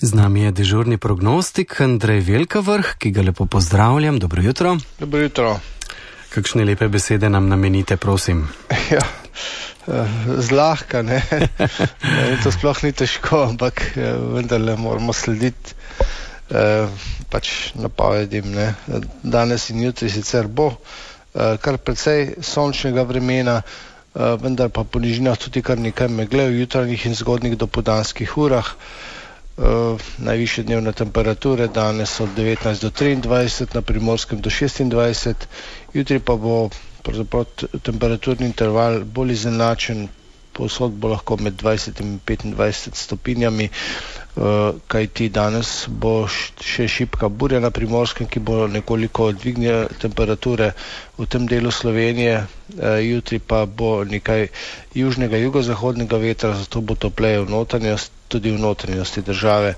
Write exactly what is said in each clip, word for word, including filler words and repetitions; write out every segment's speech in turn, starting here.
Z nami je dežurni prognostik Andrej Velkavrh, ki ga lepo pozdravljam. Dobro jutro. Dobro jutro. Kakšne lepe besede nam namenite, prosim? Ja, zlahka, ne. In to sploh ni težko, ampak vendarle moramo slediti pač napovedim, ne. Danes in jutri sicer bo kar precej sončnega vremena, vendar pa po nižinah tudi kar nekaj megle v jutranjih in zgodnjih dopoldanskih urah. Uh, najvišje dnevne temperature danes od devetnajst do triindvajset, na Primorskem do šestindvajset, jutri pa bo pravzaprav temperaturni interval bolj izenačen, povsod bo lahko med dvajset in petindvajset stopinjami, uh, kajti danes bo še šibka burja na Primorskem, ki bo nekoliko dvignila temperature v tem delu Slovenije, uh, jutri pa bo nekaj južnega, jugozahodnega vetra, zato bo topleje v notranjosti, tudi v notranjosti države.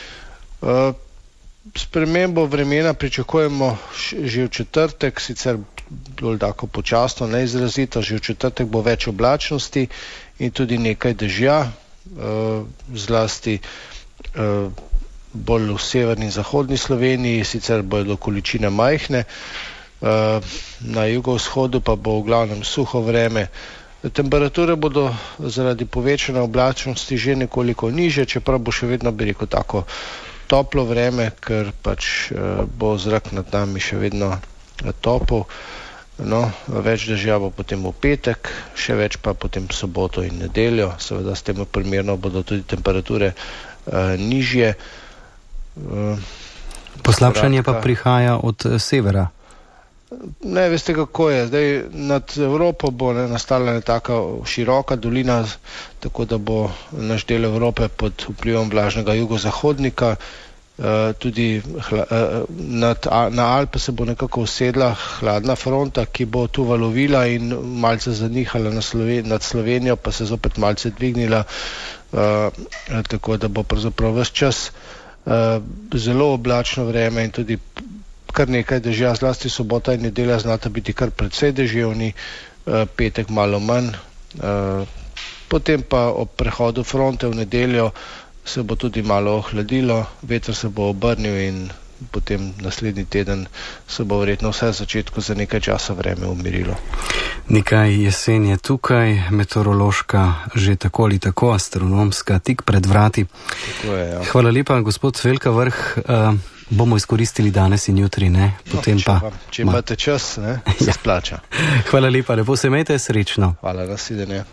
Spremembo vremena pričakujemo že v četrtek, sicer bolj tako počasno, neizrazito, že v četrtek bo več oblačnosti in tudi nekaj dežja, zlasti bolj v severni in zahodni Sloveniji, sicer bodo količine majhne, na jugovzhodu pa bo v glavnem suho vreme. Temperature bodo zaradi povečane oblačnosti že nekoliko niže, čeprav bo še vedno, bi rekel, tako toplo vreme, ker pač bo zrak nad nami še vedno topel. No, več dežja bo potem v petek, še več pa potem soboto in nedeljo. Seveda s tem primerno bodo tudi temperature uh, nižje. Uh, Poslabšanje pa prihaja od severa. Ne, veste kako je, zdaj nad Evropo bo ne, nastala taka široka dolina, tako da bo naš del Evrope pod vplivom vlažnega jugozahodnika, uh, tudi hla, uh, nad, a, na Alpe se bo nekako usedla hladna fronta, ki bo tu valovila in malce zanihala na Sloven, nad Slovenijo, pa se zopet malce dvignila, uh, tako da bo pravzaprav ves čas uh, zelo oblačno vreme in tudi kar nekaj dežja, zlasti sobota in nedelja znata biti kar precej deževni, petek malo manj. Potem pa ob prehodu fronte v nedeljo se bo tudi malo ohladilo, veter se bo obrnil in potem naslednji teden se bo verjetno vse v začetku za nekaj časa vreme umirilo. Nekaj jesen je tukaj, meteorološka že tako ali tako, astronomska tik pred vrati. Tako je, ja. Hvala lepa, gospod Velkavrh. Uh, bomo izkoristili danes in jutri, ne? Potem no, če pa... Vam, če imate čas, ne, se splača. Hvala lepa, lepo se imejte, srečno. Hvala, nasvidenje.